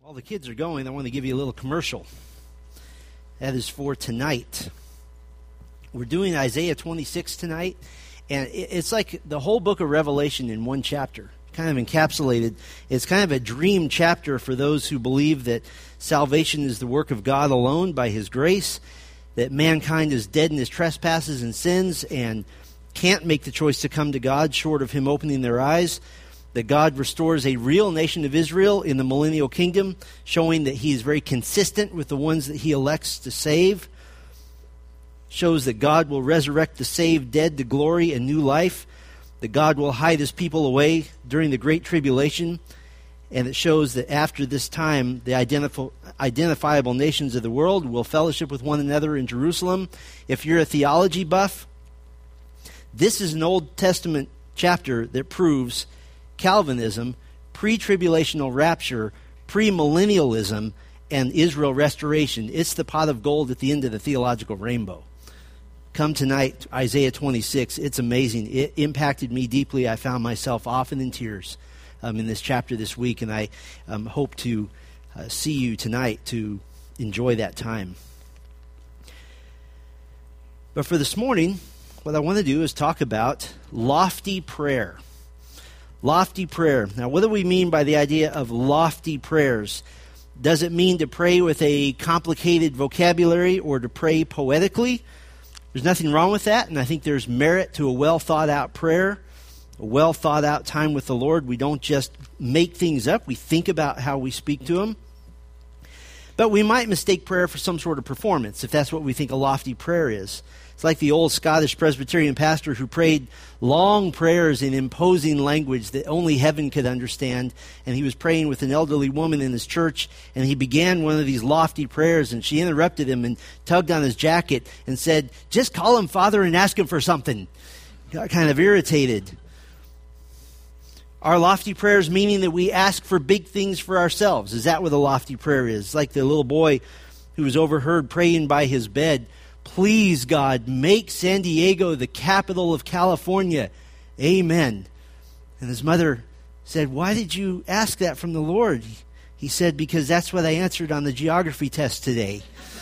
While the kids are going, I want to give you a little commercial. That is for tonight. We're doing Isaiah 26 tonight, and it's like the whole book of Revelation in one chapter, kind of encapsulated. It's kind of a dream chapter for those who believe that salvation is the work of God alone by His grace, that mankind is dead in his trespasses and sins and can't make the choice to come to God short of Him opening their eyes, that God restores a real nation of Israel in the millennial kingdom, showing that He is very consistent with the ones that He elects to save, shows that God will resurrect the saved dead to glory and new life, that God will hide His people away during the Great Tribulation, and it shows that after this time, the identifiable nations of the world will fellowship with one another in Jerusalem. If you're a theology buff, this is an Old Testament chapter that proves Calvinism, pre-tribulational rapture, premillennialism, and Israel restoration. It's the pot of gold at the end of the theological rainbow. Come tonight, Isaiah 26. It's amazing. It impacted me deeply. I found myself often in tears in this chapter this week, and I hope to see you tonight to enjoy that time. But for this morning, what I want to do is talk about lofty prayer. Lofty prayer. Now, what do we mean by the idea of lofty prayers? Does it mean to pray with a complicated vocabulary or to pray poetically? There's nothing wrong with that, and I think there's merit to a well-thought-out prayer, a well-thought-out time with the Lord. We don't just make things up. We think about how we speak to Him. But we might mistake prayer for some sort of performance, if that's what we think a lofty prayer is. It's like the old Scottish Presbyterian pastor who prayed long prayers in imposing language that only heaven could understand. And he was praying with an elderly woman in his church, and he began one of these lofty prayers, and she interrupted him and tugged on his jacket and said, "Just call him Father and ask him for something." Got kind of irritated. Our lofty prayers meaning that we ask for big things for ourselves. Is that what a lofty prayer is? It's like the little boy who was overheard praying by his bed, "Please, God, make San Diego the capital of California. Amen." And his mother said, "Why did you ask that from the Lord?" He said, "Because that's what I answered on the geography test today."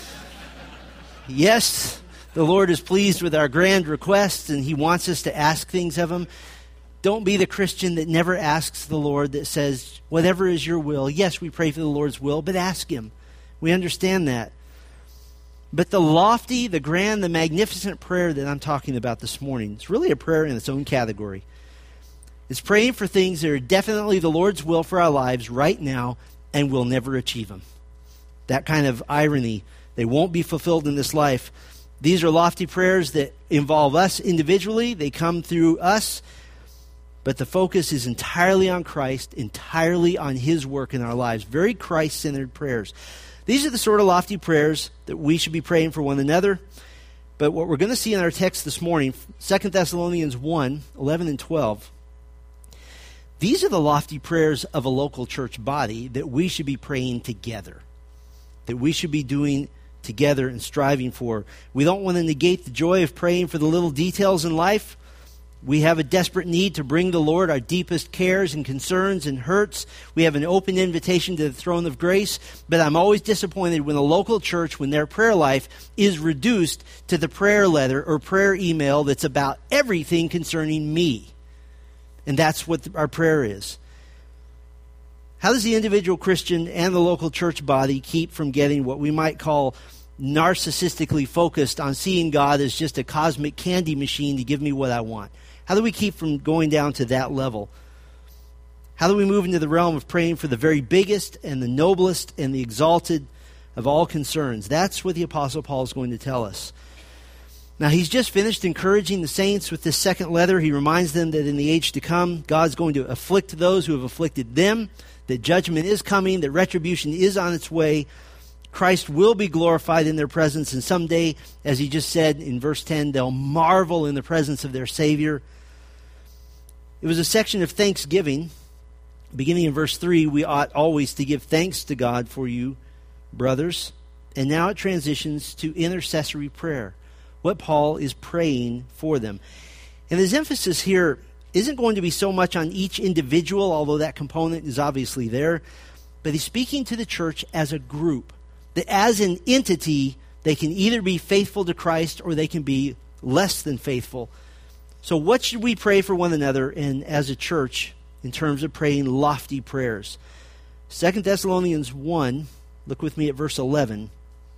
Yes, the Lord is pleased with our grand requests, and He wants us to ask things of Him. Don't be the Christian that never asks the Lord, that says, "Whatever is your will." Yes, we pray for the Lord's will, but ask Him. We understand that. But the lofty, the grand, the magnificent prayer that I'm talking about this morning, it's really a prayer in its own category. It's praying for things that are definitely the Lord's will for our lives right now, and we'll never achieve them. That kind of irony. They won't be fulfilled in this life. These are lofty prayers that involve us individually. They come through us. But the focus is entirely on Christ, entirely on His work in our lives. Very Christ-centered prayers. These are the sort of lofty prayers that we should be praying for one another. But what we're going to see in our text this morning, 2 Thessalonians 1, 11 and 12, these are the lofty prayers of a local church body that we should be praying together, that we should be doing together and striving for. We don't want to negate the joy of praying for the little details in life. We have a desperate need to bring the Lord our deepest cares and concerns and hurts. We have an open invitation to the throne of grace. But I'm always disappointed when a local church, when their prayer life is reduced to the prayer letter or prayer email that's about everything concerning me. And that's what our prayer is. How does the individual Christian and the local church body keep from getting what we might call narcissistically focused on seeing God as just a cosmic candy machine to give me what I want? How do we keep from going down to that level? How do we move into the realm of praying for the very biggest and the noblest and the exalted of all concerns? That's what the Apostle Paul is going to tell us. Now, he's just finished encouraging the saints with this second letter. He reminds them that in the age to come, God's going to afflict those who have afflicted them, that judgment is coming, that retribution is on its way. Christ will be glorified in their presence, and someday, as he just said in verse 10, they'll marvel in the presence of their Savior. It was a section of thanksgiving. Beginning in verse 3, we ought always to give thanks to God for you, brothers. And now it transitions to intercessory prayer, what Paul is praying for them. And his emphasis here isn't going to be so much on each individual, although that component is obviously there, but he's speaking to the church as a group. That as an entity, they can either be faithful to Christ or they can be less than faithful. So what should we pray for one another and as a church in terms of praying lofty prayers? 2 Thessalonians 1, look with me at verse 11.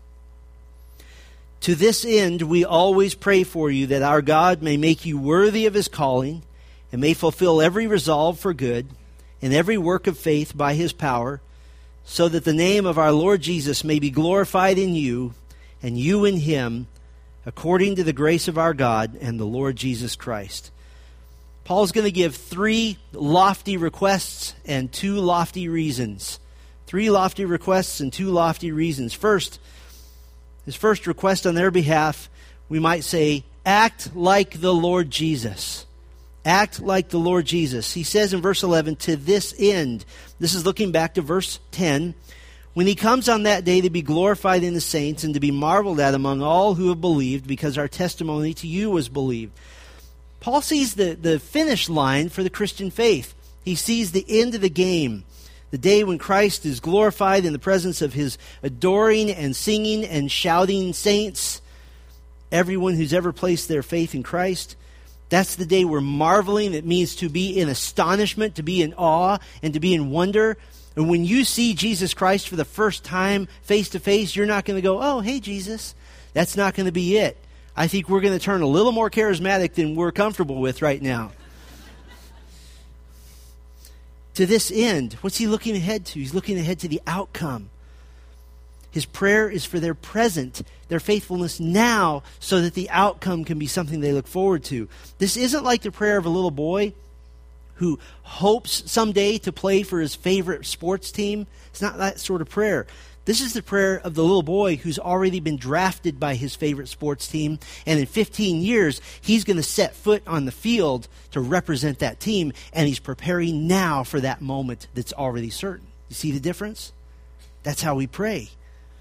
To this end, we always pray for you that our God may make you worthy of his calling and may fulfill every resolve for good and every work of faith by his power, so that the name of our Lord Jesus may be glorified in you and you in him, according to the grace of our God and the Lord Jesus Christ. Paul's going to give 3 lofty requests and 2 lofty reasons. 3 lofty requests and 2 lofty reasons. First, his first request on their behalf, we might say, act like the Lord Jesus. Act like the Lord Jesus. He says in verse 11, to this end. This is looking back to verse 10. When he comes on that day to be glorified in the saints and to be marveled at among all who have believed, because our testimony to you was believed. Paul sees the finish line for the Christian faith. He sees the end of the game. The day when Christ is glorified in the presence of his adoring and singing and shouting saints. Everyone who's ever placed their faith in Christ. That's the day we're marveling. It means to be in astonishment, to be in awe, and to be in wonder. And when you see Jesus Christ for the first time face to face, you're not going to go, oh, hey, Jesus. That's not going to be it. I think we're going to turn a little more charismatic than we're comfortable with right now. To this end, what's he looking ahead to? He's looking ahead to the outcome. His prayer is for their present, their faithfulness now, so that the outcome can be something they look forward to. This isn't like the prayer of a little boy who hopes someday to play for his favorite sports team. It's not that sort of prayer. This is the prayer of the little boy who's already been drafted by his favorite sports team, and in 15 years, he's going to set foot on the field to represent that team, and he's preparing now for that moment that's already certain. You see the difference? That's how we pray.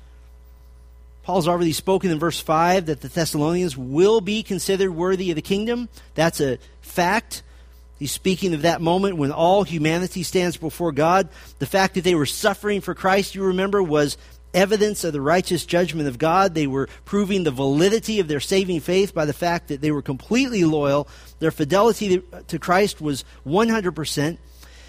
Paul's already spoken in verse 5 that the Thessalonians will be considered worthy of the kingdom. That's a fact. He's speaking of that moment when all humanity stands before God. The fact that they were suffering for Christ, you remember, was evidence of the righteous judgment of God. They were proving the validity of their saving faith by the fact that they were completely loyal. Their fidelity to Christ was 100%.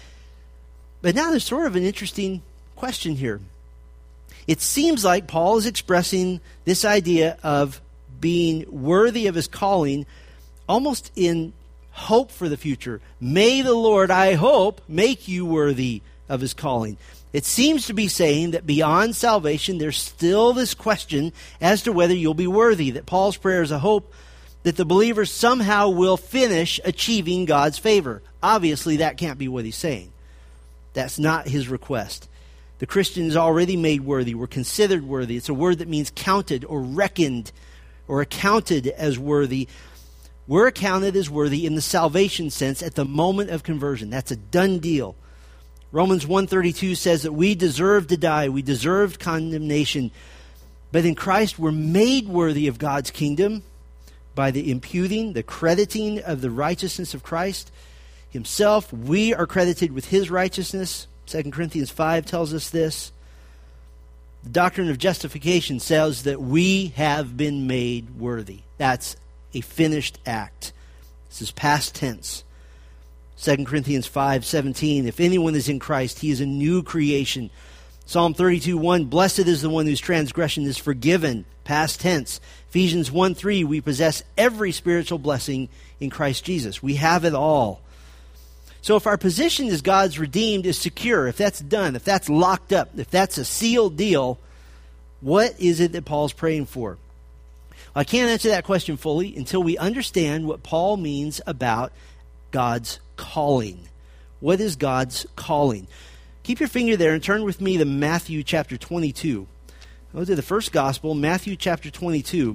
But now there's sort of an interesting question here. It seems like Paul is expressing this idea of being worthy of his calling almost in hope for the future. May the Lord, I hope, make you worthy of his calling. It seems to be saying that beyond salvation, there's still this question as to whether you'll be worthy, that Paul's prayer is a hope that the believer somehow will finish achieving God's favor. Obviously, that can't be what he's saying. That's not his request. The Christian is already made worthy. We're considered worthy. It's a word that means counted or reckoned or accounted as worthy. We're accounted as worthy in the salvation sense at the moment of conversion. That's a done deal. Romans 1:32 says that we deserved to die. We deserved condemnation. But in Christ, we're made worthy of God's kingdom by the imputing, the crediting of the righteousness of Christ himself. We are credited with his righteousness. 2 Corinthians 5 tells us this. The doctrine of justification says that we have been made worthy. That's a finished act. This is past tense. 2 Corinthians 5:17, if anyone is in Christ, he is a new creation. Psalm 32:1, blessed is the one whose transgression is forgiven. Past tense. Ephesians 1:3, we possess every spiritual blessing in Christ Jesus. We have it all. So if our position as God's redeemed is secure, if that's done, if that's locked up, if that's a sealed deal, what is it that Paul's praying for? I can't answer that question fully until we understand what Paul means about God's calling. What is God's calling? Keep your finger there and turn with me to Matthew chapter 22. Go to the first gospel, Matthew chapter 22.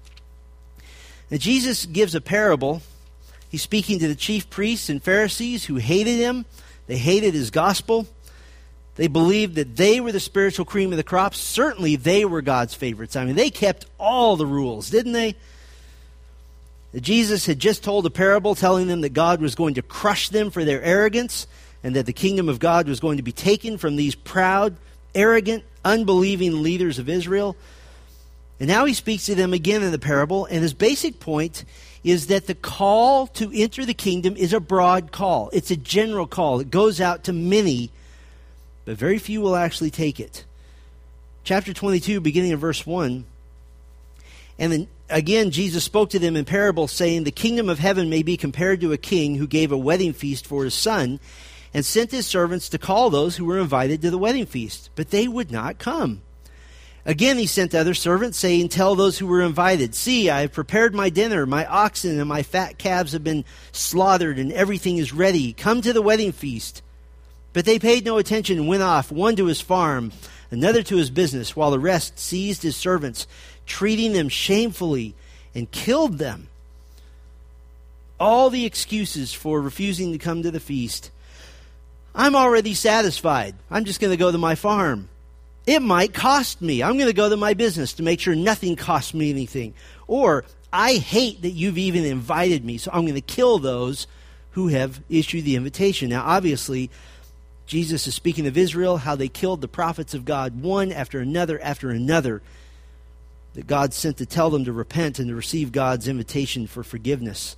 Now Jesus gives a parable. He's speaking to the chief priests and Pharisees who hated him. They hated his gospel. They believed that they were the spiritual cream of the crop. Certainly they were God's favorites. I mean, they kept all the rules, didn't they? Jesus had just told a parable telling them that God was going to crush them for their arrogance. and that the kingdom of God was going to be taken from these proud, arrogant, unbelieving leaders of Israel. And now he speaks to them again in the parable, and his basic point is that the call to enter the kingdom is a broad call. It's a general call. It goes out to many, but very few will actually take it. Chapter 22, beginning in verse 1, and then again Jesus spoke to them in parables, saying, "The kingdom of heaven may be compared to a king who gave a wedding feast for his son, and sent his servants to call those who were invited to the wedding feast, but they would not come. Again he sent other servants, saying, 'Tell those who were invited, see, I have prepared my dinner, my oxen and my fat calves have been slaughtered, and everything is ready. Come to the wedding feast.' But they paid no attention and went off, one to his farm, another to his business, while the rest seized his servants, treating them shamefully, and killed them." All the excuses for refusing to come to the feast. I'm already satisfied. I'm just going to go to my farm. It might cost me. I'm going to go to my business to make sure nothing costs me anything. Or, I hate that you've even invited me, so I'm going to kill those who have issued the invitation. Now, obviously, Jesus is speaking of Israel, how they killed the prophets of God one after another, that God sent to tell them to repent and to receive God's invitation for forgiveness.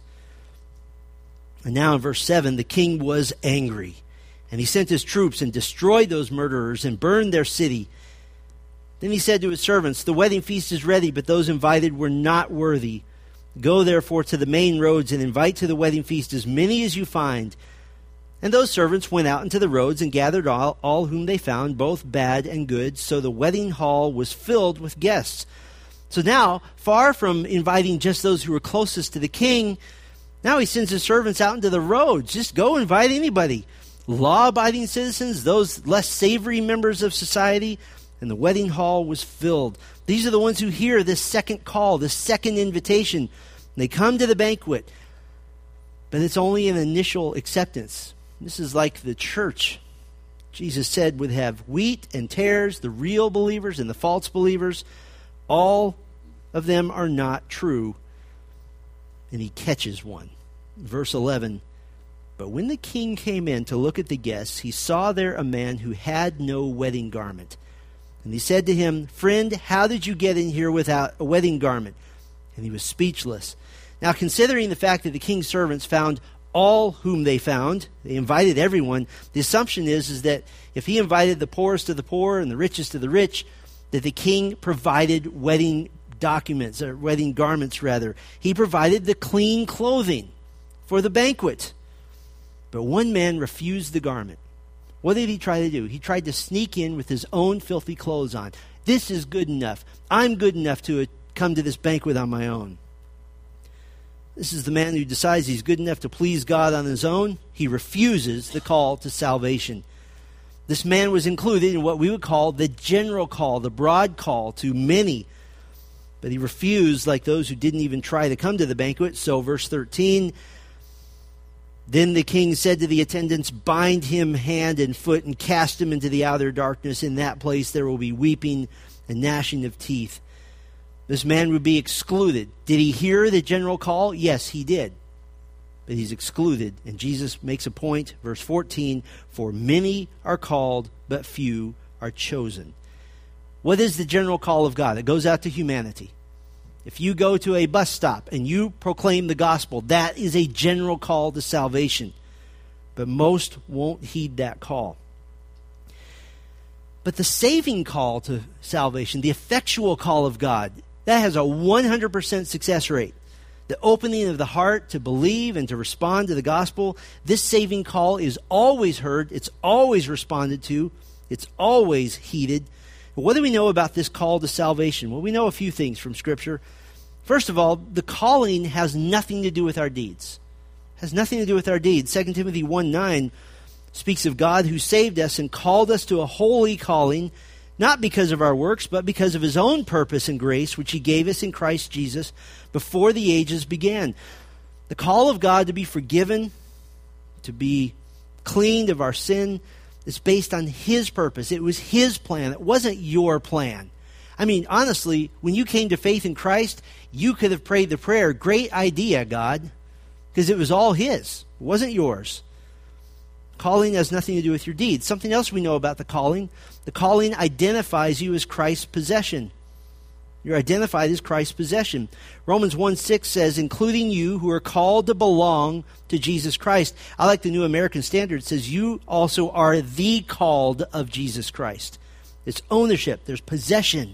And now in verse 7, the king was angry, and he sent his troops and destroyed those murderers and burned their city. Then he said to his servants, "The wedding feast is ready, but those invited were not worthy. Go therefore to the main roads and invite to the wedding feast as many as you find." And those servants went out into the roads and gathered all whom they found, both bad and good. So the wedding hall was filled with guests. So now, far from inviting just those who were closest to the king, now he sends his servants out into the roads. Just go invite anybody. Law-abiding citizens, those less savory members of society, and the wedding hall was filled. These are the ones who hear this second call, this second invitation. They come to the banquet, but it's only an initial acceptance. This is like the church. Jesus said would have wheat and tares, the real believers and the false believers. All of them are not true. And he catches one. Verse 11, "But when the king came in to look at the guests, he saw there a man who had no wedding garment. And he said to him, 'Friend, how did you get in here without a wedding garment?' And he was speechless." Now, considering the fact that the king's servants found all whom they found, they invited everyone, the assumption is that if he invited the poorest of the poor and the richest of the rich, that the king provided wedding documents, or wedding garments rather. He provided the clean clothing for the banquet. But one man refused the garment. What did he try to do? He tried to sneak in with his own filthy clothes on. This is good enough. I'm good enough to come to this banquet on my own. This is the man who decides he's good enough to please God on his own. He refuses the call to salvation. This man was included in what we would call the general call, the broad call to many. But he refused, like those who didn't even try to come to the banquet. So verse 13, "Then the king said to the attendants, 'Bind him hand and foot and cast him into the outer darkness. In that place there will be weeping and gnashing of teeth.'" This man would be excluded. Did he hear the general call? Yes, he did. But he's excluded. And Jesus makes a point, verse 14, "For many are called, but few are chosen." What is the general call of God? It goes out to humanity. If you go to a bus stop and you proclaim the gospel, that is a general call to salvation. But most won't heed that call. But the saving call to salvation, the effectual call of God, that has a 100% success rate. The opening of the heart to believe and to respond to the gospel, this saving call is always heard, it's always responded to, it's always heeded. What do we know about this call to salvation? Well, we know a few things from Scripture. First of all, the calling has nothing to do with our deeds. It has nothing to do with our deeds. 2 Timothy 1:9 speaks of God who saved us and called us to a holy calling, not because of our works, but because of his own purpose and grace, which he gave us in Christ Jesus before the ages began. The call of God to be forgiven, to be cleaned of our sin, is based on his purpose. It was his plan. It wasn't your plan. I mean, honestly, when you came to faith in Christ, you could have prayed the prayer, "Great idea, God," because it was all his. It wasn't yours. Calling has nothing to do with your deeds. Something else we know about the calling identifies you as Christ's possession. You're identified as Christ's possession. Romans 1:6 says, including you who are called to belong to Jesus Christ. I like the New American Standard. It says, you also are the called of Jesus Christ. It's ownership. There's possession.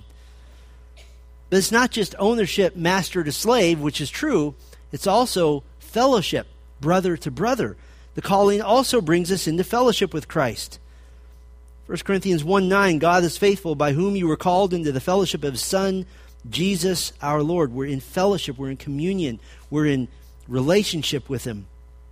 But it's not just ownership, master to slave, which is true. It's also fellowship, brother to brother. The calling also brings us into fellowship with Christ. 1 Corinthians 1:9, God is faithful, by whom you were called into the fellowship of His Son, Jesus our Lord. We're in fellowship. We're in communion. We're in relationship with Him.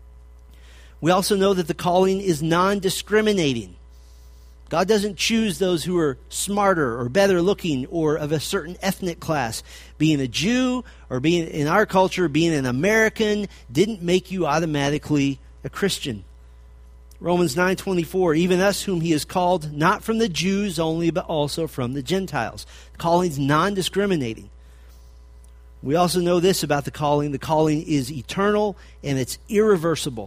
We also know that the calling is non-discriminating. God doesn't choose those who are smarter or better looking or of a certain ethnic class. Being a Jew or being in our culture, being an American didn't make you automatically a Christian. Romans 9:24, even us whom He has called, not from the Jews only, but also from the Gentiles. The calling's non-discriminating. We also know this about the calling. The calling is eternal and it's irreversible.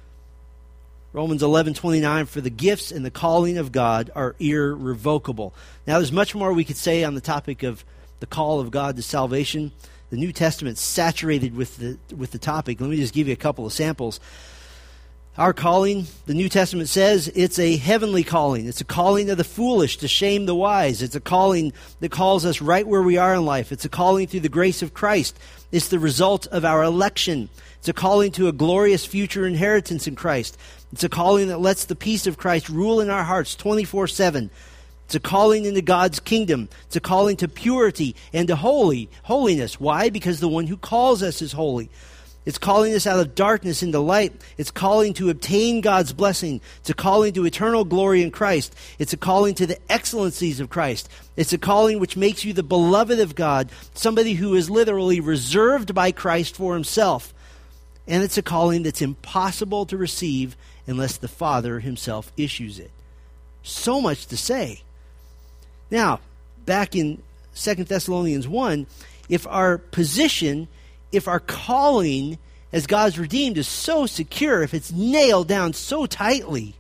Romans 11:29, for the gifts and the calling of God are irrevocable. Now, there's much more we could say on the topic of the call of God to salvation. The New Testament's saturated with the topic. Let me just give you a couple of samples. Our calling, the New Testament says, it's a heavenly calling. It's a calling of the foolish to shame the wise. It's a calling that calls us right where we are in life. It's a calling through the grace of Christ. It's the result of our election. It's a calling to a glorious future inheritance in Christ. It's a calling that lets the peace of Christ rule in our hearts 24/7. It's a calling into God's kingdom. It's a calling to purity and to holiness. Why? Because the one who calls us is holy. It's calling us out of darkness into light. It's calling to obtain God's blessing. It's a calling to eternal glory in Christ. It's a calling to the excellencies of Christ. It's a calling which makes you the beloved of God, somebody who is literally reserved by Christ for Himself. And it's a calling that's impossible to receive unless the Father Himself issues it. So much to say. Now, back in 2 Thessalonians 1, if our position, if our calling as God's redeemed is so secure, if it's nailed down so tightly,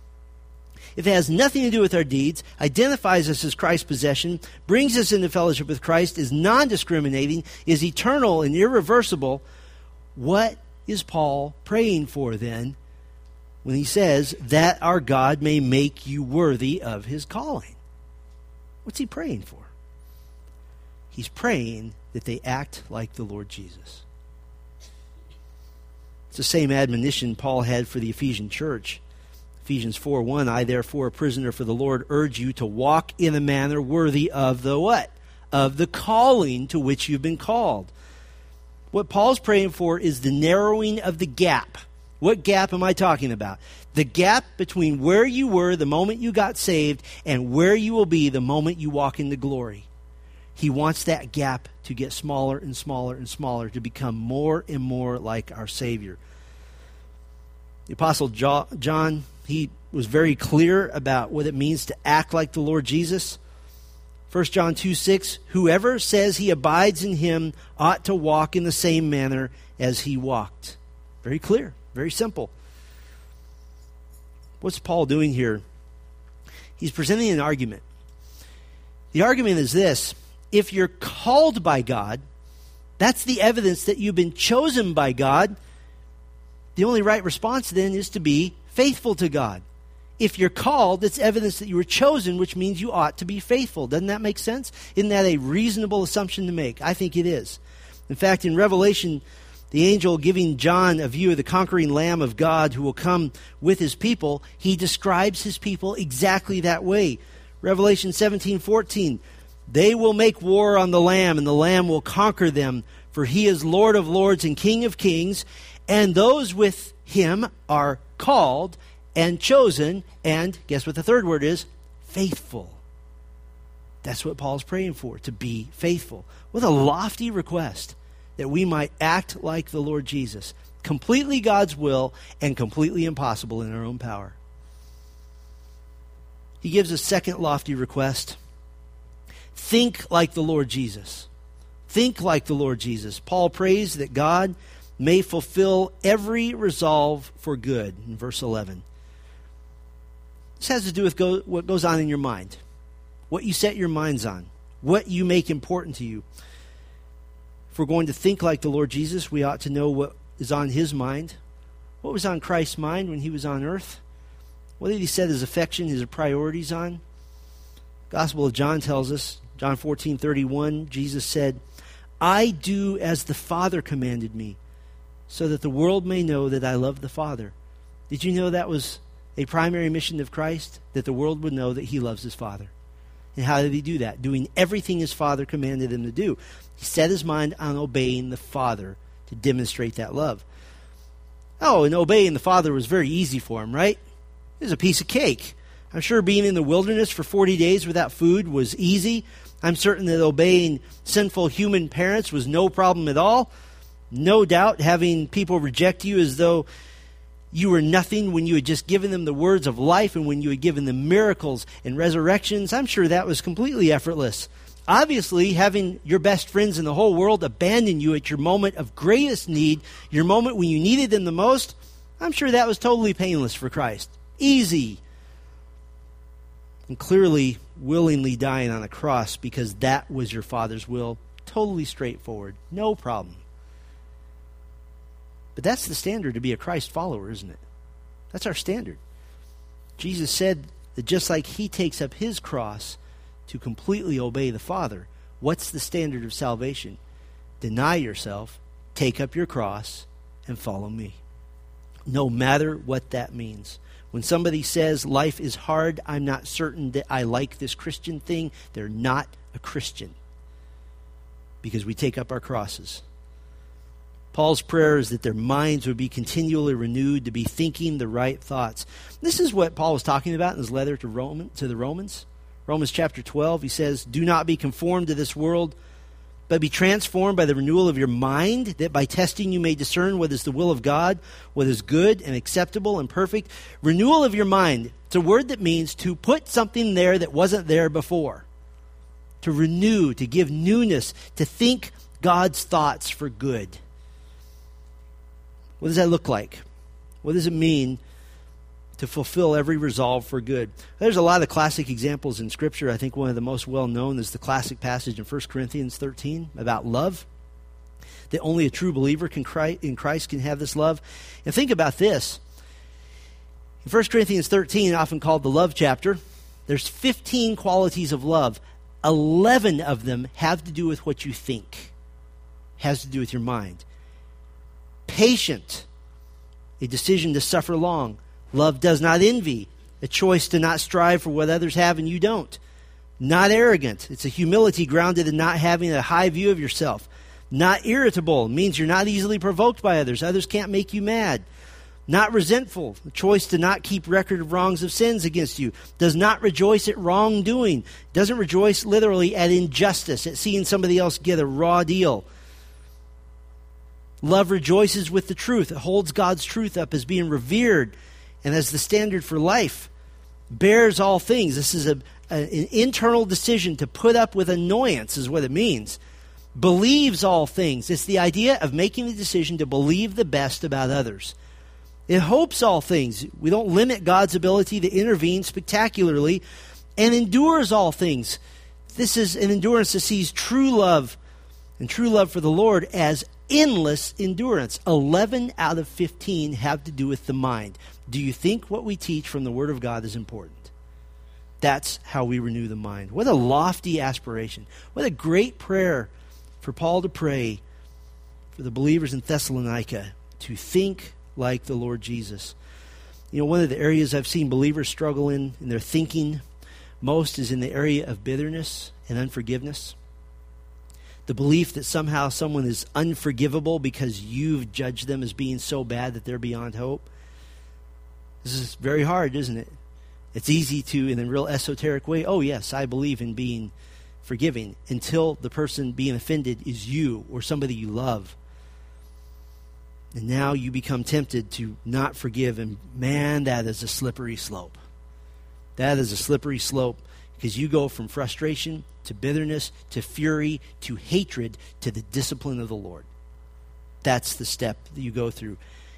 if it has nothing to do with our deeds, identifies us as Christ's possession, brings us into fellowship with Christ, is non-discriminating, is eternal and irreversible, what is Paul praying for then when he says that our God may make you worthy of His calling? What's he praying for? He's praying that they act like the Lord Jesus. It's the same admonition Paul had for the Ephesian church. Ephesians 4:1, I therefore, a prisoner for the Lord, urge you to walk in a manner worthy of the what? Of the calling to which you've been called. What Paul's praying for is the narrowing of the gap. What gap am I talking about? The gap between where you were the moment you got saved and where you will be the moment you walk into glory. He wants that gap to get smaller and smaller and smaller, to become more and more like our Savior. The Apostle John, he was very clear about what it means to act like the Lord Jesus. 1 John 2:6, whoever says he abides in Him ought to walk in the same manner as He walked. Very clear, very simple. What's Paul doing here? He's presenting an argument. The argument is this: if you're called by God, that's the evidence that you've been chosen by God. The only right response then is to be faithful to God. If you're called, it's evidence that you were chosen, which means you ought to be faithful. Doesn't that make sense? Isn't that a reasonable assumption to make? I think it is. In fact, in Revelation, the angel giving John a view of the conquering Lamb of God who will come with His people, he describes His people exactly that way. Revelation 17:14, they will make war on the Lamb, and the Lamb will conquer them, for He is Lord of lords and King of kings, and those with Him are called and chosen, and guess what the third word is? Faithful. That's what Paul's praying for, to be faithful. What a lofty request, that we might act like the Lord Jesus. Completely God's will and completely impossible in our own power. He gives a second lofty request. Think like the Lord Jesus. Think like the Lord Jesus. Paul prays that God may fulfill every resolve for good in verse 11. This has to do with what goes on in your mind, what you set your minds on, what you make important to you. If we're going to think like the Lord Jesus, we ought to know what is on his mind. What was on Christ's mind when he was on earth? What did he set his affection, his priorities on? Gospel of John tells us, John 14:31, Jesus said, I do as the Father commanded me, so that the world may know that I love the Father. Did you know that was a primary mission of Christ? That the world would know that he loves his Father. And how did he do that? Doing everything his Father commanded him to do. He set his mind on obeying the Father to demonstrate that love. Oh, and obeying the Father was very easy for him, right? It was a piece of cake. I'm sure being in the wilderness for 40 days without food was easy. I'm certain that obeying sinful human parents was no problem at all. No doubt having people reject you as though you were nothing when you had just given them the words of life and when you had given them miracles and resurrections, I'm sure that was completely effortless. Obviously, having your best friends in the whole world abandon you at your moment of greatest need, your moment when you needed them the most, I'm sure that was totally painless for Christ. Easy. And clearly, willingly dying on a cross because that was your Father's will. Totally straightforward. No problem. But that's the standard to be a Christ follower, isn't it? That's our standard. Jesus said that just like he takes up his cross to completely obey the Father, what's the standard of salvation? Deny yourself, take up your cross, and follow me. No matter what that means. When somebody says life is hard, I'm not certain that I like this Christian thing, they're not a Christian. Because we take up our crosses. Paul's prayer is that their minds would be continually renewed to be thinking the right thoughts. This is what Paul was talking about in his letter to the Romans. Romans chapter 12, he says, do not be conformed to this world, but be transformed by the renewal of your mind, that by testing you may discern what is the will of God, what is good and acceptable and perfect. Renewal of your mind. It's a word that means to put something there that wasn't there before. To renew, to give newness, to think God's thoughts for good. What does that look like? What does it mean to fulfill every resolve for good? There's a lot of classic examples in Scripture. I think one of the most well-known is the classic passage in 1 Corinthians 13 about love. That only a true believer in Christ can have this love. And think about this. In 1 Corinthians 13, often called the love chapter, there's 15 qualities of love. 11 of them have to do with what you think. Has to do with your mind. Patient, a decision to suffer long. Love does not envy, a choice to not strive for what others have and you don't. Not arrogant, it's a humility grounded in not having a high view of yourself. Not irritable, means you're not easily provoked by others. Others can't make you mad. Not resentful, a choice to not keep record of wrongs of sins against you. Does not rejoice at wrongdoing. Doesn't rejoice literally at injustice, at seeing somebody else get a raw deal. Love rejoices with the truth. It holds God's truth up as being revered and as the standard for life. Bears all things. This is an internal decision to put up with annoyance is what it means. Believes all things. It's the idea of making the decision to believe the best about others. It hopes all things. We don't limit God's ability to intervene spectacularly. And endures all things. This is an endurance that sees true love and true love for the Lord as endless endurance. 11 out of 15 have to do with the mind. Do you think what we teach from the Word of God is important? That's how we renew the mind. What a lofty aspiration. What a great prayer for Paul to pray for the believers in Thessalonica to think like the Lord Jesus. You know, one of the areas I've seen believers struggle in their thinking most is in the area of bitterness and unforgiveness. The belief that somehow someone is unforgivable because you've judged them as being so bad that they're beyond hope. This is very hard, isn't it? It's easy to, in a real esoteric way, oh yes, I believe in being forgiving, until the person being offended is you or somebody you love. And now you become tempted to not forgive, and man, that is a slippery slope. That is a slippery slope, because you go from frustration to bitterness to fury to hatred to the discipline of the Lord. That's the step that you go through.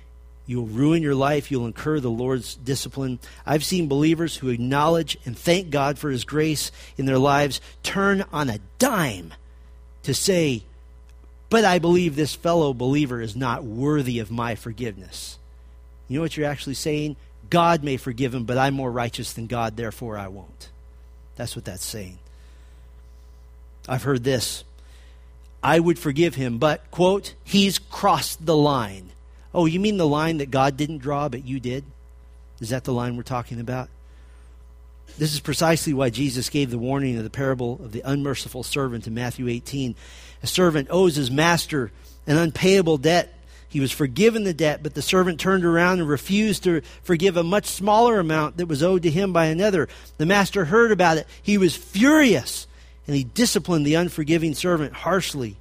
You'll ruin your life. You'll incur the Lord's discipline. I've seen believers who acknowledge and thank God for His grace in their lives turn on a dime to say, but I believe this fellow believer is not worthy of my forgiveness. You know what you're actually saying? God may forgive him, but I'm more righteous than God, therefore I won't. That's what that's saying. I've heard this. I would forgive him, but, quote, he's crossed the line. Oh, you mean the line that God didn't draw, but you did? Is that the line we're talking about? This is precisely why Jesus gave the warning of the parable of the unmerciful servant in Matthew 18. A servant owes his master an unpayable debt. He was forgiven the debt, but the servant turned around and refused to forgive a much smaller amount that was owed to him by another. The master heard about it. He was furious, and he disciplined the unforgiving servant harshly.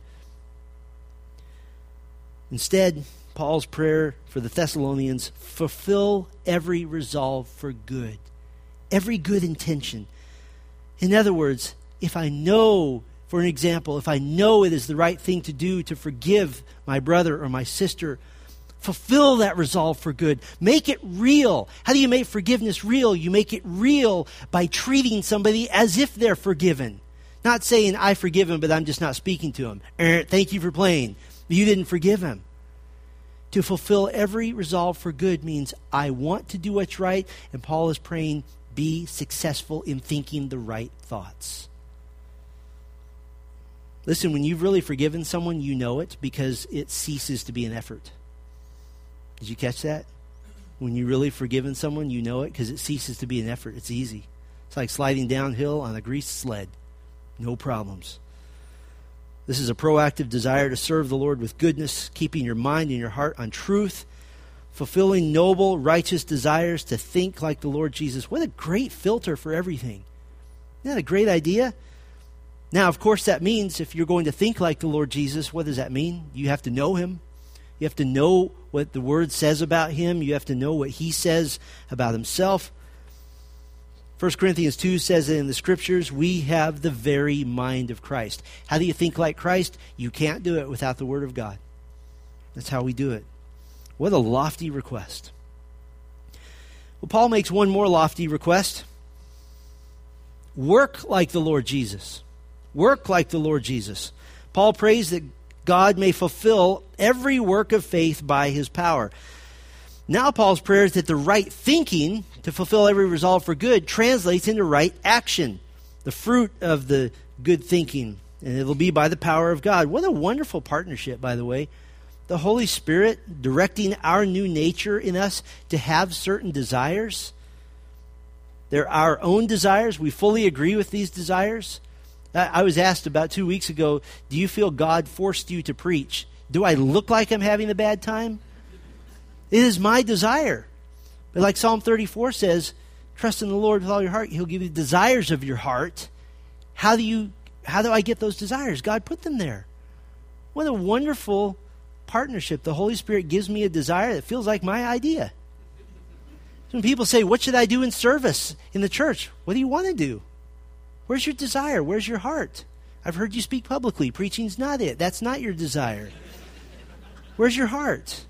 Instead, Paul's prayer for the Thessalonians, fulfill every resolve for good, every good intention. In other words, if I know, for an example, if I know it is the right thing to do to forgive my brother or my sister, fulfill that resolve for good. Make it real. How do you make forgiveness real? You make it real by treating somebody as if they're forgiven. Not saying, I forgive him, but I'm just not speaking to him. Thank you for playing. You didn't forgive him. To fulfill every resolve for good means I want to do what's right, and Paul is praying, be successful in thinking the right thoughts. Listen, when you've really forgiven someone, you know it because it ceases to be an effort. Did you catch that? When you really forgiven someone, you know it because it ceases to be an effort. It's easy. It's like sliding downhill on a greased sled. No problems. This is a proactive desire to serve the Lord with goodness, keeping your mind and your heart on truth, fulfilling noble, righteous desires to think like the Lord Jesus. What a great filter for everything. Isn't that a great idea? Now, of course, that means if you're going to think like the Lord Jesus, what does that mean? You have to know him. You have to know what the Word says about him. You have to know what he says about himself. 1 Corinthians 2 says that in the Scriptures, we have the very mind of Christ. How do you think like Christ? You can't do it without the Word of God. That's how we do it. What a lofty request. Well, Paul makes one more lofty request. Work like the Lord Jesus. Work like the Lord Jesus. Paul prays that God may fulfill every work of faith by his power. Now Paul's prayer is that the right thinking to fulfill every resolve for good translates into right action, the fruit of the good thinking, and it'll be by the power of God. What a wonderful partnership, by the way. The Holy Spirit directing our new nature in us to have certain desires. They're our own desires. We fully agree with these desires. I was asked about 2 weeks ago, do you feel God forced you to preach? Do I look like I'm having a bad time? It is my desire. But like Psalm 34 says, trust in the Lord with all your heart. He'll give you the desires of your heart. How do I get those desires? God put them there. What a wonderful partnership. The Holy Spirit gives me a desire that feels like my idea. When people say, what should I do in service in the church? What do you want to do? Where's your desire? Where's your heart? I've heard you speak publicly. Preaching's not it. That's not your desire. Where's your heart?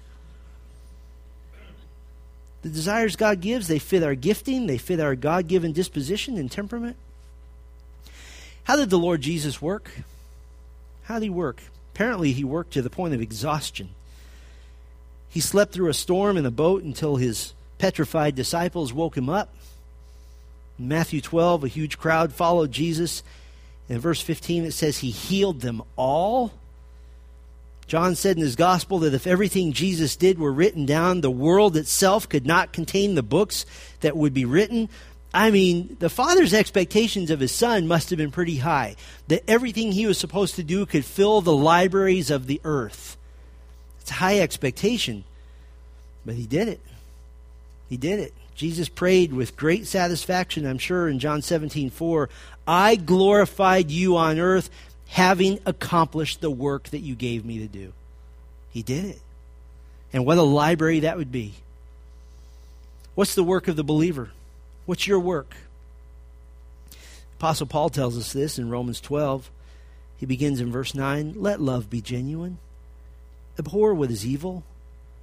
The desires God gives, they fit our gifting. They fit our God-given disposition and temperament. How did the Lord Jesus work? How did he work? Apparently, he worked to the point of exhaustion. He slept through a storm in a boat until his petrified disciples woke him up. In Matthew 12, a huge crowd followed Jesus. In verse 15, it says he healed them all. John said in his gospel that if everything Jesus did were written down, the world itself could not contain the books that would be written. I mean, the Father's expectations of his Son must have been pretty high, that everything he was supposed to do could fill the libraries of the earth. It's a high expectation, but he did it. He did it. Jesus prayed with great satisfaction, I'm sure, in John 17:4, I glorified you on earth, having accomplished the work that you gave me to do. He did it. And what a library that would be. What's the work of the believer? What's your work? Apostle Paul tells us this in Romans 12. He begins in verse 9, let love be genuine. Abhor what is evil.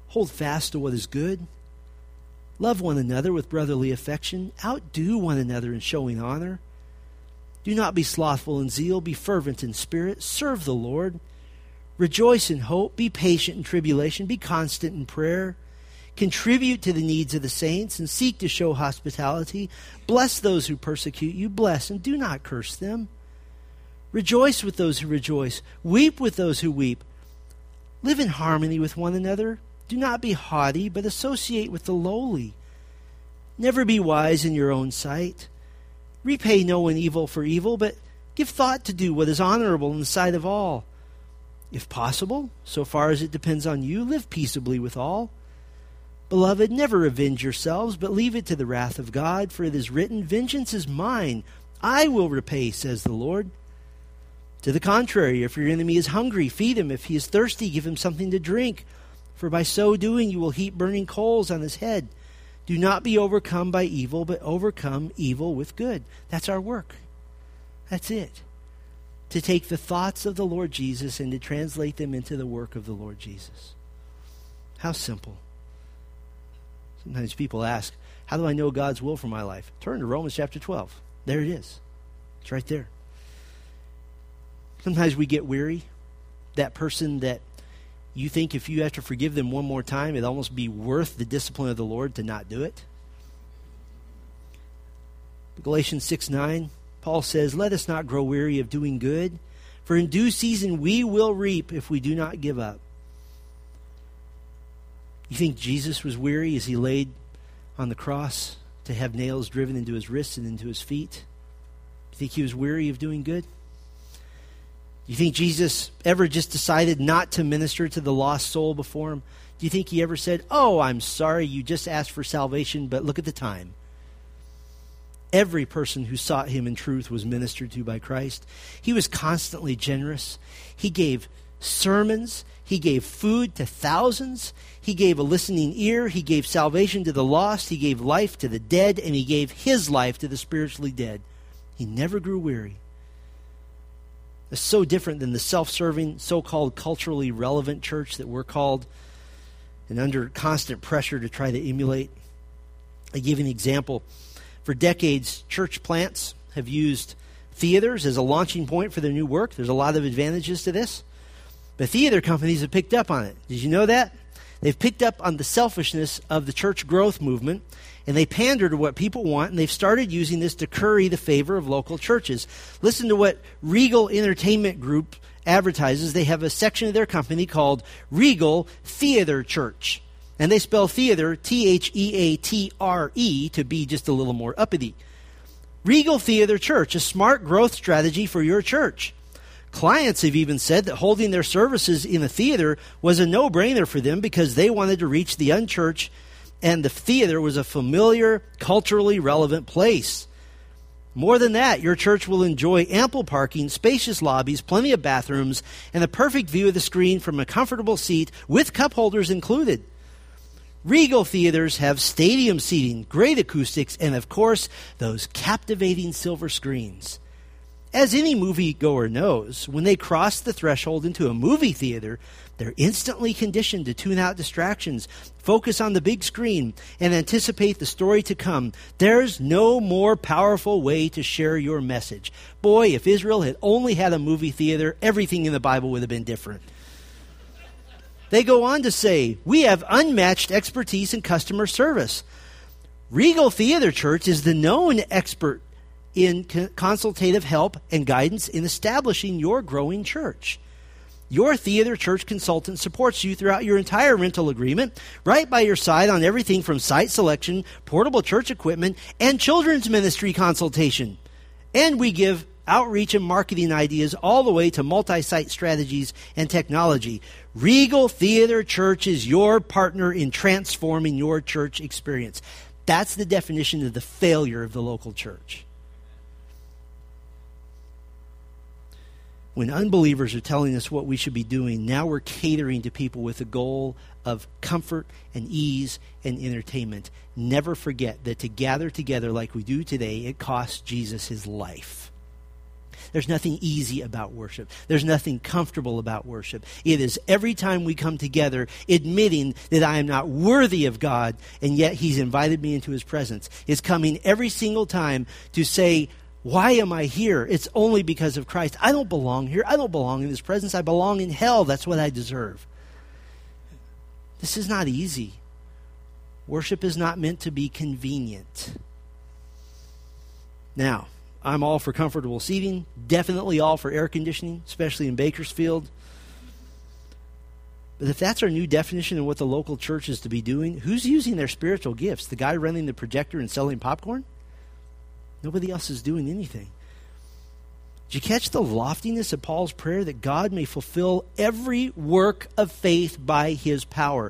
Hold fast to what is good. Love one another with brotherly affection. Outdo one another in showing honor. Do not be slothful in zeal. Be fervent in spirit. Serve the Lord. Rejoice in hope. Be patient in tribulation. Be constant in prayer. Contribute to the needs of the saints and seek to show hospitality. Bless those who persecute you. Bless and do not curse them. Rejoice with those who rejoice. Weep with those who weep. Live in harmony with one another. Do not be haughty, but associate with the lowly. Never be wise in your own sight. Repay no one evil for evil, but give thought to do what is honorable in the sight of all. If possible, so far as it depends on you, live peaceably with all. Beloved, never avenge yourselves, but leave it to the wrath of God, for it is written, Vengeance is mine, I will repay, says the Lord. To the contrary, if your enemy is hungry, feed him. If he is thirsty, give him something to drink. For by so doing you will heap burning coals on his head. Do not be overcome by evil, but overcome evil with good. That's our work. That's it. To take the thoughts of the Lord Jesus and to translate them into the work of the Lord Jesus. How simple. Sometimes people ask, how do I know God's will for my life? Turn to Romans chapter 12. There it is. It's right there. Sometimes we get weary. That person that you think if you have to forgive them one more time, it'd almost be worth the discipline of the Lord to not do it. Galatians 6:9, Paul says, Let us not grow weary of doing good, for in due season we will reap if we do not give up. You think Jesus was weary as he laid on the cross to have nails driven into his wrists and into his feet? You think he was weary of doing good? Do you think Jesus ever just decided not to minister to the lost soul before him? Do you think he ever said, oh, I'm sorry, you just asked for salvation, but look at the time? Every person who sought him in truth was ministered to by Christ. He was constantly generous. He gave sermons. He gave food to thousands. He gave a listening ear. He gave salvation to the lost. He gave life to the dead, and he gave his life to the spiritually dead. He never grew weary. It's so different than the self-serving, so-called culturally relevant church that we're called and under constant pressure to try to emulate. I give you an example. For decades, church plants have used theaters as a launching point for their new work. There's a lot of advantages to this. But theater companies have picked up on it. Did you know that? They've picked up on the selfishness of the church growth movement, and they pander to what people want, and they've started using this to curry the favor of local churches. Listen to what Regal Entertainment Group advertises. They have a section of their company called Regal Theater Church. And they spell theater, Theatre, to be just a little more uppity. Regal Theater Church, a smart growth strategy for your church. Clients have even said that holding their services in a theater was a no-brainer for them because they wanted to reach the unchurched, and the theater was a familiar, culturally relevant place. More than that, your church will enjoy ample parking, spacious lobbies, plenty of bathrooms, and a perfect view of the screen from a comfortable seat with cup holders included. Regal theaters have stadium seating, great acoustics, and of course, those captivating silver screens. As any moviegoer knows, when they cross the threshold into a movie theater, they're instantly conditioned to tune out distractions, focus on the big screen, and anticipate the story to come. There's no more powerful way to share your message. Boy, if Israel had only had a movie theater, everything in the Bible would have been different. They go on to say, we have unmatched expertise in customer service. Regal Theater Church is the known expert in consultative help and guidance in establishing your growing church. Your theater church consultant supports you throughout your entire rental agreement, right by your side on everything from site selection, portable church equipment, and children's ministry consultation. And we give outreach and marketing ideas all the way to multi-site strategies and technology. Regal Theater Church is your partner in transforming your church experience. That's the definition of the failure of the local church. When unbelievers are telling us what we should be doing, now we're catering to people with the goal of comfort and ease and entertainment. Never forget that to gather together like we do today, it cost Jesus his life. There's nothing easy about worship. There's nothing comfortable about worship. It is every time we come together admitting that I am not worthy of God, and yet he's invited me into his presence. It's coming every single time to say, why am I here? It's only because of Christ. I don't belong here. I don't belong in his presence. I belong in hell. That's what I deserve. This is not easy. Worship is not meant to be convenient. Now, I'm all for comfortable seating, definitely all for air conditioning, especially in Bakersfield. But if that's our new definition of what the local church is to be doing, who's using their spiritual gifts? The guy running the projector and selling popcorn? Nobody else is doing anything. Did you catch the loftiness of Paul's prayer that God may fulfill every work of faith by his power?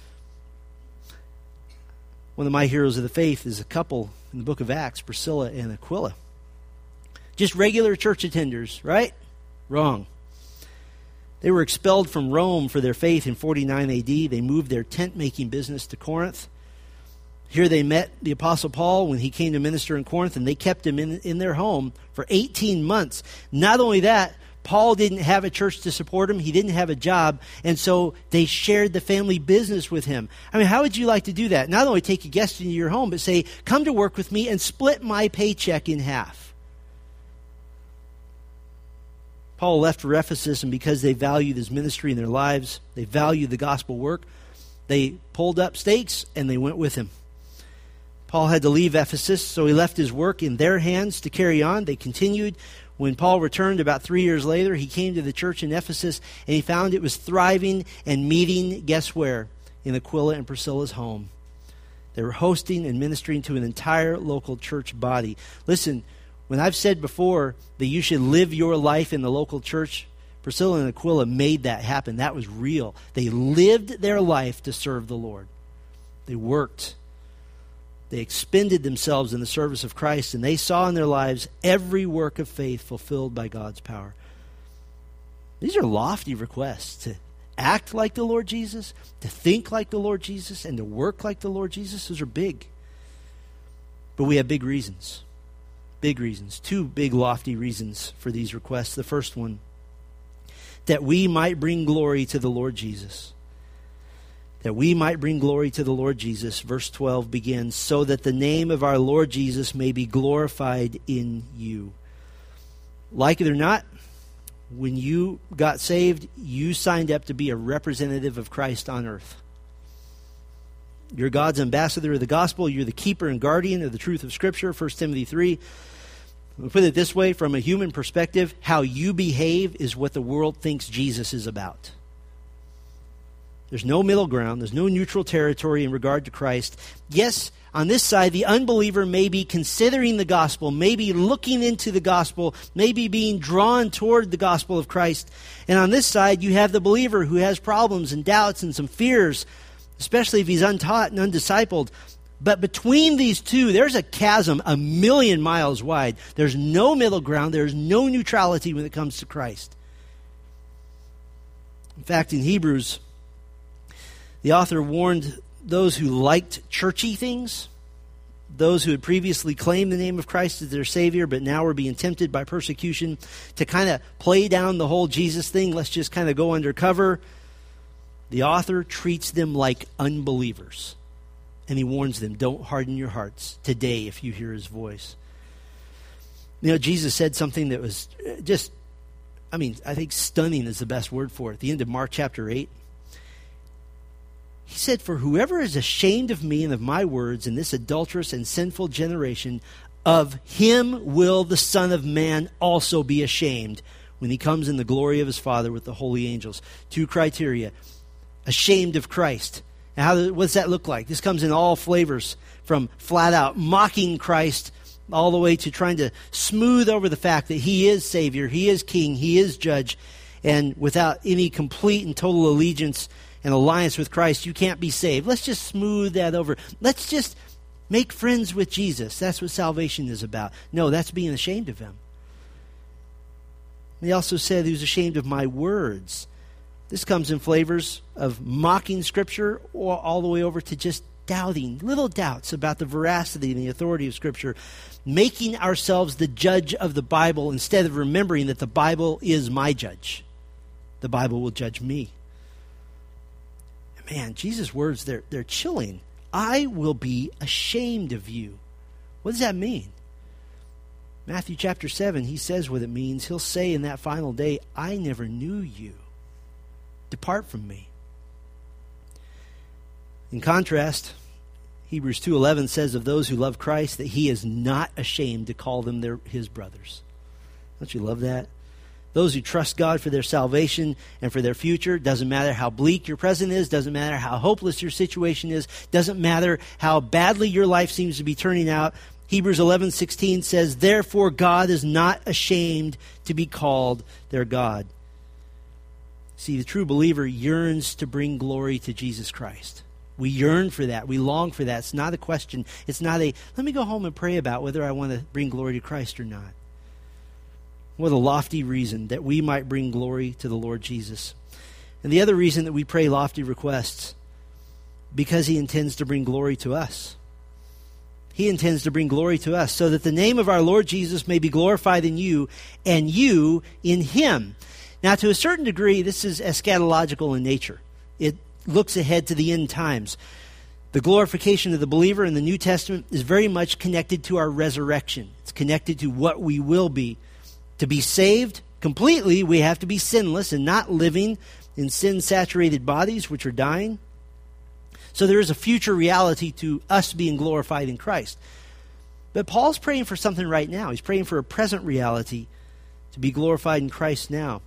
One of my heroes of the faith is a couple in the book of Acts, Priscilla and Aquila. Just regular church attenders, right? Wrong. They were expelled from Rome for their faith in 49 AD. They moved their tent-making business to Corinth. Here they met the Apostle Paul when he came to minister in Corinth, and they kept him in their home for 18 months. Not only that, Paul didn't have a church to support him. He didn't have a job. And so they shared the family business with him. I mean, how would you like to do that? Not only take a guest into your home, but say, come to work with me and split my paycheck in half. Paul left for Ephesus, and because they valued his ministry in their lives, they valued the gospel work, they pulled up stakes and they went with him. Paul had to leave Ephesus, so he left his work in their hands to carry on. They continued. When Paul returned about 3 years later, he came to the church in Ephesus, and he found it was thriving and meeting, guess where? In Aquila and Priscilla's home. They were hosting and ministering to an entire local church body. Listen, when I've said before that you should live your life in the local church, Priscilla and Aquila made that happen. That was real. They lived their life to serve the Lord. They worked. They expended themselves in the service of Christ, and they saw in their lives every work of faith fulfilled by God's power. These are lofty requests, to act like the Lord Jesus, to think like the Lord Jesus, and to work like the Lord Jesus. Those are big. But we have big reasons. Big reasons. Two big lofty reasons for these requests. The first one, that we might bring glory to the Lord Jesus. That we might bring glory to the Lord Jesus. Verse 12 begins, so that the name of our Lord Jesus may be glorified in you. Like it or not, when you got saved, you signed up to be a representative of Christ on earth. You're God's ambassador of the gospel. You're the keeper and guardian of the truth of Scripture, 1 Timothy 3. We'll put it this way, from a human perspective, how you behave is what the world thinks Jesus is about. There's no middle ground. There's no neutral territory in regard to Christ. Yes, on this side, the unbeliever may be considering the gospel, maybe looking into the gospel, maybe being drawn toward the gospel of Christ. And on this side, you have the believer who has problems and doubts and some fears, especially if he's untaught and undiscipled. But between these two, there's a chasm 1,000,000 miles wide. There's no middle ground. There's no neutrality when it comes to Christ. In fact, in Hebrews, the author warned those who liked churchy things, those who had previously claimed the name of Christ as their Savior, but now were being tempted by persecution to kind of play down the whole Jesus thing. Let's just kind of go undercover. The author treats them like unbelievers. And he warns them, don't harden your hearts today if you hear his voice. You know, Jesus said something that was just, I think stunning is the best word for it. At the end of Mark chapter 8, he said, for whoever is ashamed of me and of my words in this adulterous and sinful generation, of him will the Son of Man also be ashamed when he comes in the glory of his Father with the holy angels. Two criteria. Ashamed of Christ. Now, what does that look like? This comes in all flavors, from flat out mocking Christ all the way to trying to smooth over the fact that he is Savior, he is King, he is Judge, and without any complete and total allegiance and alliance with Christ, you can't be saved. Let's just smooth that over. Let's just make friends with Jesus. That's what salvation is about. No, that's being ashamed of him. He also said he was ashamed of my words. This comes in flavors of mocking Scripture or all the way over to just doubting, little doubts about the veracity and the authority of Scripture, making ourselves the judge of the Bible instead of remembering that the Bible is my judge. The Bible will judge me. Man, Jesus' words, they're chilling. I will be ashamed of you. What does that mean? Matthew chapter 7, he says what it means. He'll say in that final day, I never knew you. Depart from me. In contrast, Hebrews 2:11 says of those who love Christ that he is not ashamed to call them his brothers. Don't you love that? Those who trust God for their salvation and for their future, doesn't matter how bleak your present is, doesn't matter how hopeless your situation is, doesn't matter how badly your life seems to be turning out. Hebrews 11:16 says, therefore God is not ashamed to be called their God. See, the true believer yearns to bring glory to Jesus Christ. We yearn for that. We long for that. It's not a question. It's not a, let me go home and pray about whether I want to bring glory to Christ or not. What a lofty reason that we might bring glory to the Lord Jesus. And the other reason that we pray lofty requests, because he intends to bring glory to us. He intends to bring glory to us so that the name of our Lord Jesus may be glorified in you and you in him. Now, to a certain degree, this is eschatological in nature. It looks ahead to the end times. The glorification of the believer in the New Testament is very much connected to our resurrection. It's connected to what we will be. To be saved completely, we have to be sinless and not living in sin-saturated bodies which are dying. So there is a future reality to us being glorified in Christ. But Paul's praying for something right now. He's praying for a present reality to be glorified in Christ now.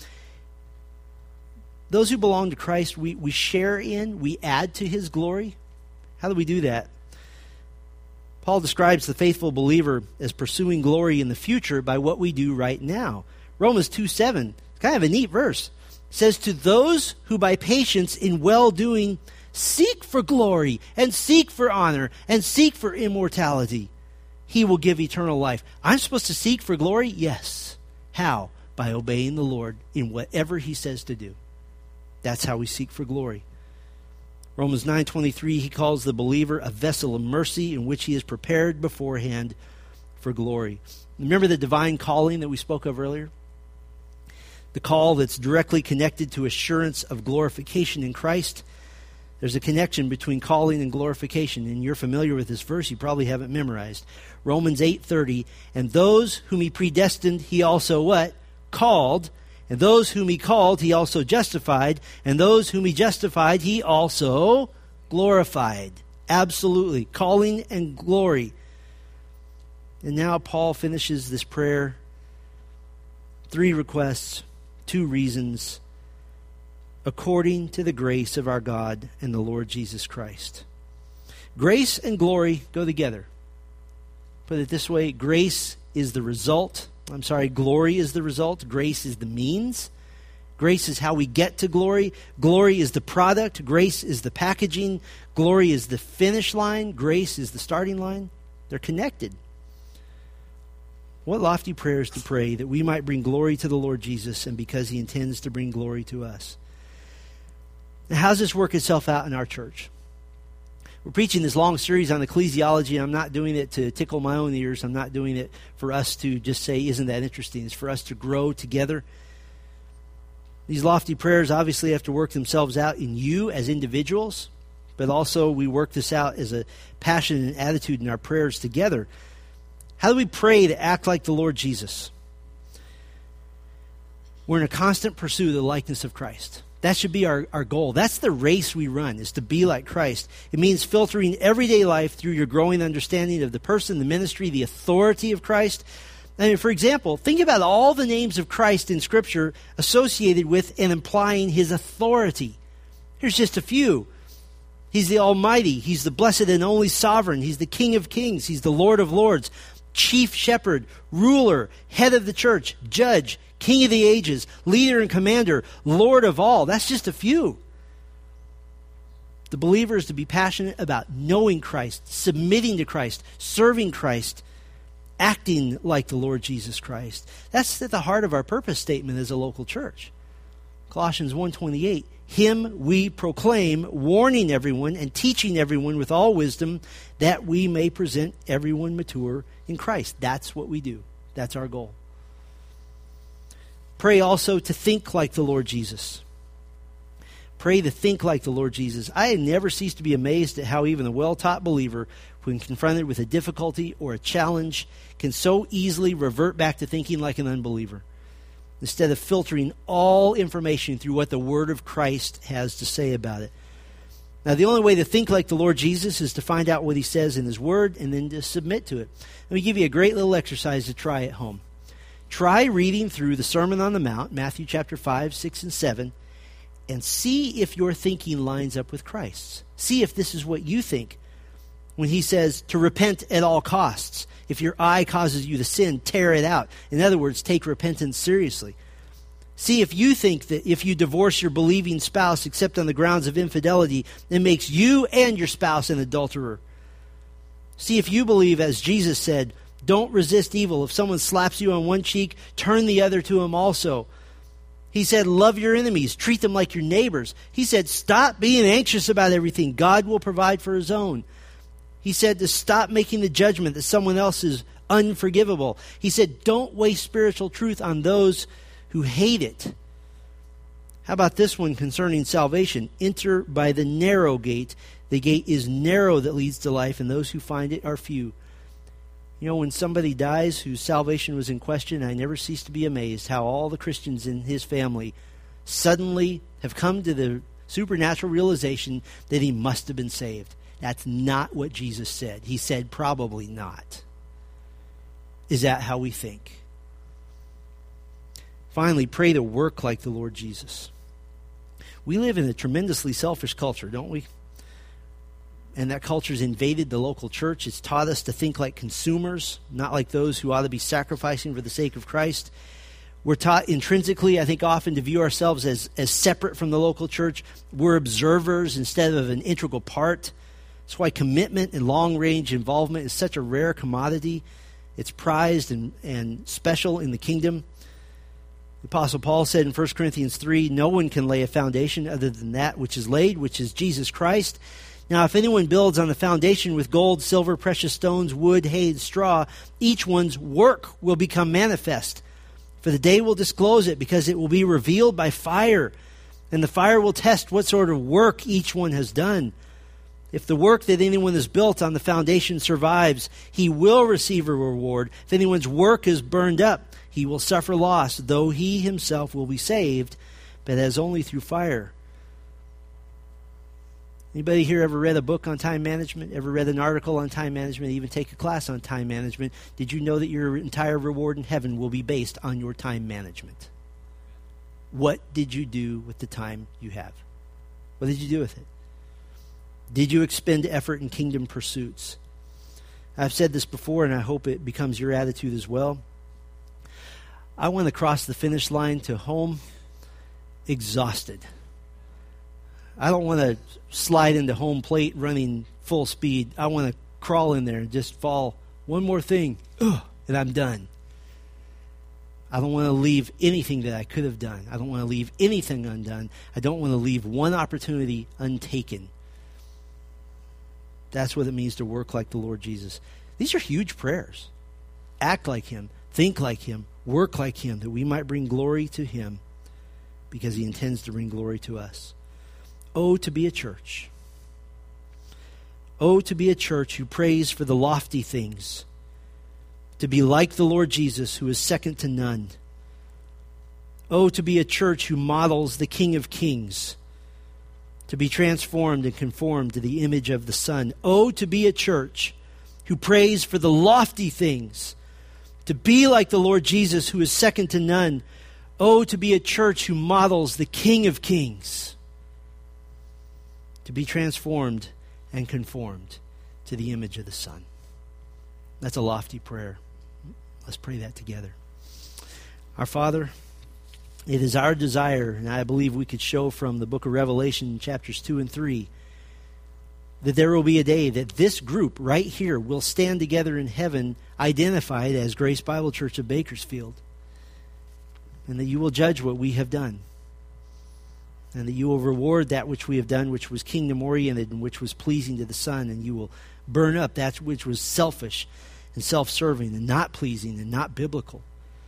Those who belong to Christ, we share in, we add to his glory. How do we do that? Paul describes the faithful believer as pursuing glory in the future by what we do right now. Romans 2:7, kind of a neat verse, says, to those who by patience in well-doing seek for glory and seek for honor and seek for immortality, he will give eternal life. I'm supposed to seek for glory? Yes. How? By obeying the Lord in whatever he says to do. That's how we seek for glory. Romans 9:23, he calls the believer a vessel of mercy in which he is prepared beforehand for glory. Remember the divine calling that we spoke of earlier? The call that's directly connected to assurance of glorification in Christ. There's a connection between calling and glorification, and you're familiar with this verse. You probably haven't memorized. Romans 8:30, and those whom he predestined, he also what? Called. And those whom he called, he also justified. And those whom he justified, he also glorified. Absolutely. Calling and glory. And now Paul finishes this prayer. 3 requests, 2 reasons. According to the grace of our God and the Lord Jesus Christ. Grace and glory go together. Put it this way, grace is the result. Glory is the result. Grace is the means. Grace is how we get to glory. Glory is the product. Grace is the packaging. Glory is the finish line. Grace is the starting line. They're connected. What lofty prayers to pray that we might bring glory to the Lord Jesus and because he intends to bring glory to us. Now, how does this work itself out in our church? We're preaching this long series on ecclesiology. I'm not doing it to tickle my own ears. I'm not doing it for us to just say, isn't that interesting? It's for us to grow together. These lofty prayers obviously have to work themselves out in you as individuals, but also we work this out as a passion and attitude in our prayers together. How do we pray to act like the Lord Jesus? We're in a constant pursuit of the likeness of Christ. That should be our goal. That's the race we run, is to be like Christ. It means filtering everyday life through your growing understanding of the person, the ministry, the authority of Christ. I mean, for example, think about all the names of Christ in Scripture associated with and implying his authority. Here's just a few. He's the Almighty. He's the blessed and only sovereign. He's the King of kings. He's the Lord of lords. Chief shepherd, ruler, head of the church, judge, King of the ages, leader and commander, Lord of all. That's just a few. The believer is to be passionate about knowing Christ, submitting to Christ, serving Christ, acting like the Lord Jesus Christ. That's at the heart of our purpose statement as a local church. Colossians 1:28, him we proclaim, warning everyone and teaching everyone with all wisdom, that we may present everyone mature in Christ. That's what we do. That's our goal. Pray also to think like the Lord Jesus. Pray to think like the Lord Jesus. I never cease to be amazed at how even a well-taught believer, when confronted with a difficulty or a challenge, can so easily revert back to thinking like an unbeliever, instead of filtering all information through what the Word of Christ has to say about it. Now, the only way to think like the Lord Jesus is to find out what he says in his Word and then to submit to it. Let me give you a great little exercise to try at home. Try reading through the Sermon on the Mount, Matthew chapter 5, 6, and 7, and see if your thinking lines up with Christ's. See if this is what you think when he says to repent at all costs. If your eye causes you to sin, tear it out. In other words, take repentance seriously. See if you think that if you divorce your believing spouse except on the grounds of infidelity, it makes you and your spouse an adulterer. See if you believe, as Jesus said, don't resist evil. If someone slaps you on one cheek, turn the other to him also. He said, love your enemies, treat them like your neighbors. He said, stop being anxious about everything. God will provide for his own. He said to stop making the judgment that someone else is unforgivable. He said, don't waste spiritual truth on those who hate it. How about this one concerning salvation? Enter by the narrow gate. The gate is narrow that leads to life, and those who find it are few. You know, when somebody dies whose salvation was in question, I never cease to be amazed how all the Christians in his family suddenly have come to the supernatural realization that he must have been saved. That's not what Jesus said. He said probably not. Is that how we think? Finally, pray to work like the Lord Jesus. We live in a tremendously selfish culture, don't we? And that culture's invaded the local church. It's taught us to think like consumers, not like those who ought to be sacrificing for the sake of Christ. We're taught intrinsically, I think, often to view ourselves as separate from the local church. We're observers instead of an integral part. That's why commitment and long-range involvement is such a rare commodity. It's prized and special in the kingdom. The Apostle Paul said in 1 Corinthians 3, no one can lay a foundation other than that which is laid, which is Jesus Christ. Now, if anyone builds on the foundation with gold, silver, precious stones, wood, hay, and straw, each one's work will become manifest. For the day will disclose it, because it will be revealed by fire. And the fire will test what sort of work each one has done. If the work that anyone has built on the foundation survives, he will receive a reward. If anyone's work is burned up, he will suffer loss, though he himself will be saved, but as only through fire. Anybody here ever read a book on time management? Ever read an article on time management? Even take a class on time management? Did you know that your entire reward in heaven will be based on your time management? What did you do with the time you have? What did you do with it? Did you expend effort in kingdom pursuits? I've said this before, and I hope it becomes your attitude as well. I want to cross the finish line to home exhausted. I don't want to slide into home plate running full speed. I want to crawl in there and just fall. One more thing, and I'm done. I don't want to leave anything that I could have done. I don't want to leave anything undone. I don't want to leave one opportunity untaken. That's what it means to work like the Lord Jesus. These are huge prayers. Act like him. Think like him. Work like him, that we might bring glory to him, because he intends to bring glory to us. Oh, to be a church. Oh, to be a church who prays for the lofty things. To be like the Lord Jesus, who is second to none. Oh, to be a church who models the King of Kings. To be transformed and conformed to the image of the Son. Oh, to be a church who prays for the lofty things. To be like the Lord Jesus, who is second to none. Oh, to be a church who models the King of Kings. To be transformed and conformed to the image of the Son. That's a lofty prayer. Let's pray that together. Our Father, it is our desire, and I believe we could show from the book of Revelation, chapters 2 and 3, that there will be a day that this group right here will stand together in heaven, identified as Grace Bible Church of Bakersfield, and that you will judge what we have done. and that you will reward that which we have done, which was kingdom-oriented and which was pleasing to the Son, and you will burn up that which was selfish and self-serving and not pleasing and not biblical.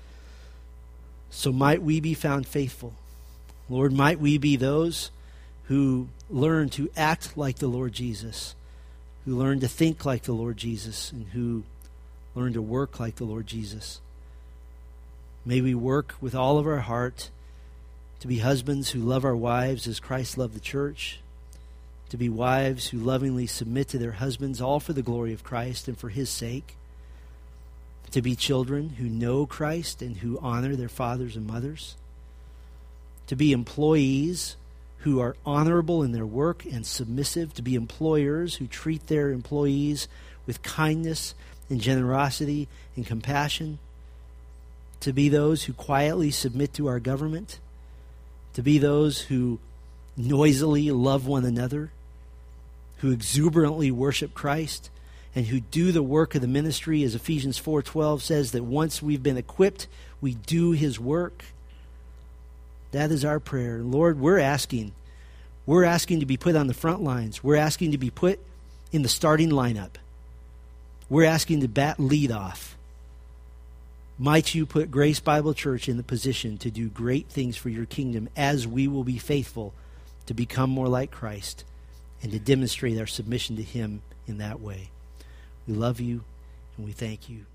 So might we be found faithful. Lord, might we be those who learn to act like the Lord Jesus, who learn to think like the Lord Jesus, and who learn to work like the Lord Jesus. May we work with all of our heart to be husbands who love our wives as Christ loved the church, to be wives who lovingly submit to their husbands, all for the glory of Christ and for his sake, to be children who know Christ and who honor their fathers and mothers, to be employees who are honorable in their work and submissive, to be employers who treat their employees with kindness and generosity and compassion, to be those who quietly submit to our government, to be those who noisily love one another, who exuberantly worship Christ, and who do the work of the ministry, as Ephesians 4:12 says, that once we've been equipped, we do his work. That is our prayer. Lord, we're asking to be put on the front lines. We're asking to be put in the starting lineup. We're asking to bat leadoff. Might you put Grace Bible Church in the position to do great things for your kingdom as we will be faithful to become more like Christ and to demonstrate our submission to him in that way. We love you and we thank you.